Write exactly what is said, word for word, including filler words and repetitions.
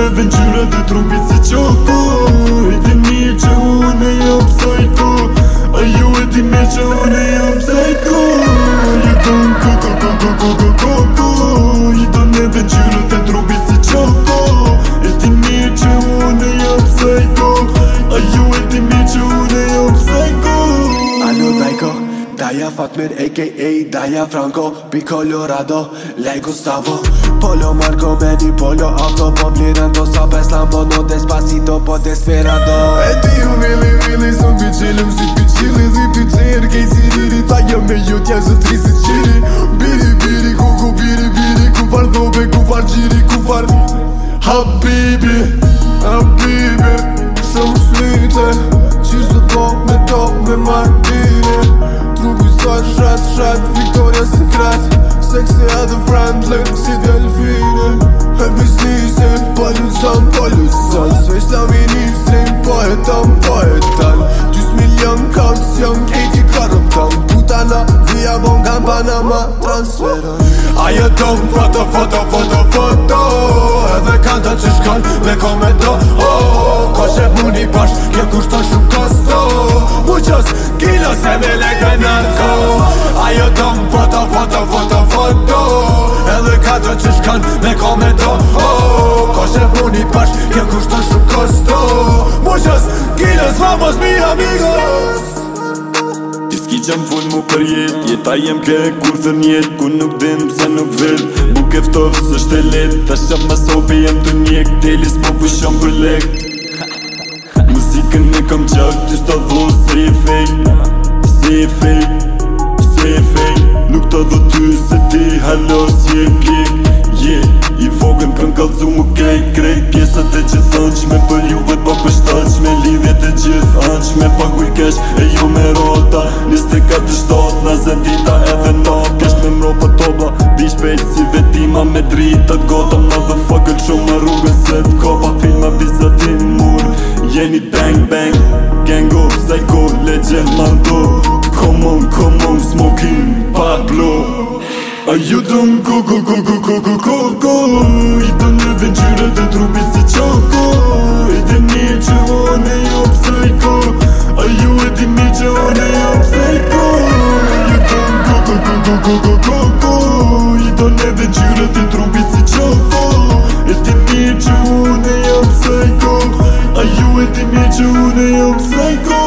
neve ngjyrat e trupit si qoko. E ti mirë që une jam psycho, a ju e ti mirë që une jam psycho. You don't go go go go go go go go. You don't neve ngjyrat e trupit si qoko. E ti mirë që une jam psycho, a ju e ti mirë që une jam psycho. Alo Daiko, Daja Fatmir aka Daja Franco, Pi Colorado, lei Gustavo. Polo Marco Medi, Polo Auto, po vlirando sa pes Lambo, no Despacito, po Desperado. E ti u vili vili, son pi qilëm si pi qili, zi pi qirë, kej si riri, ta jëm me ju t'ja zëtri si qiri. Biri biri, kuku biri biri, ku far dhobe, ku far qiri, ku far Habibi, Habibi, shumë slite, qirë së po me to me martini. Trupi sa shat shat, Victoria's Secret, sexy at the friendly, si delfine. E biznise, pollucan, pollucan, s'veç la ministrin, poetan, poetan. Gjys milion kaucion, kejti korrupton, putana, via bongan Panama, transferon. Ajo tom, foto, foto, foto, foto, edhe kanta që shkon me kometo. Oh, ko shep muni pash, kjo kushton shumë kosto, muchos kilos e me leke narko. Ajo tom, foto, foto, foto, foto, edhe kanta që shkon me kometo. Oh, ko shep muni pash, kjo kushton shumë kosto, muchos kilos, vamos mi amigos. Ki qëm full mu për jet, jeta jem ke kur thër njet, ku nuk dim se nuk vel. Buk eftof së shte let, ta shëm ma sopi jem të njek, telis po pushon për lek. Musikën e kom qak, ty s'ta dho se e fej, se e fej, se e fej. Nuk ta dho ty se ti halos je pjek, je i vogën këm kalzu mu krejt, krejt. Pjesët e që thënqme për juve pa pështaqme, lidhjet e gjithë anqme, pa kuj kesh e ju me rota. Niste katë shtot, na zendita edhe no, kesh me mro për toba, di shpejt si vetima me dritat gota. Motherfucker shumë rrugën se t'kopa, filma vizatim mur, jeni bang bang, gang of psycho, legend mando. Come on, come on, smoking Pablo. A ju don't go go go go go go go go. I do neve ngjyrat e trupit si qoko. E ti mirë që one jam psycho, a ju e ti mirë që one jam psycho. You don't go go go go go go go go. I do neve ngjyrat e trupit si qoko. E ti mirë që one jam psycho, a ju e ti mirë që one jam psycho.